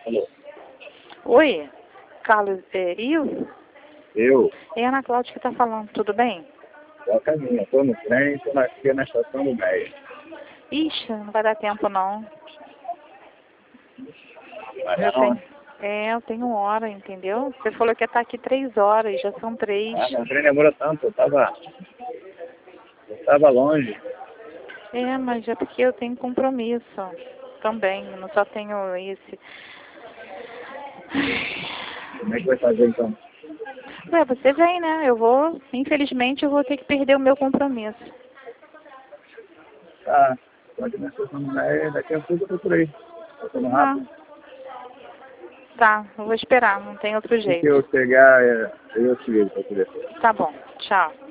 Alô? Oi, Carlos Ivo? Eu? É a Ana Cláudia que tá falando, tudo bem? Tô a caminho, tô no trem, tô aqui na estação do Meia. Ixi, não vai dar tempo não. Mas Eu não, tenho, eu tenho hora, entendeu? Você falou que ia estar aqui 3 horas, já são 3. meu trem demora tanto, eu tava longe. É, mas é porque eu tenho compromisso também, eu não só tenho esse. Como é que vai fazer então? Ué, você vem, né? Infelizmente eu vou ter que perder o meu compromisso. Tá, tô aqui na estação do Meia, daqui a pouco eu tô por aí. Eu tô no Ah, rápido. tá, eu vou esperar, não tem outro Se jeito. eu chegar, eu te ligo pra poder. Tá bom, tchau.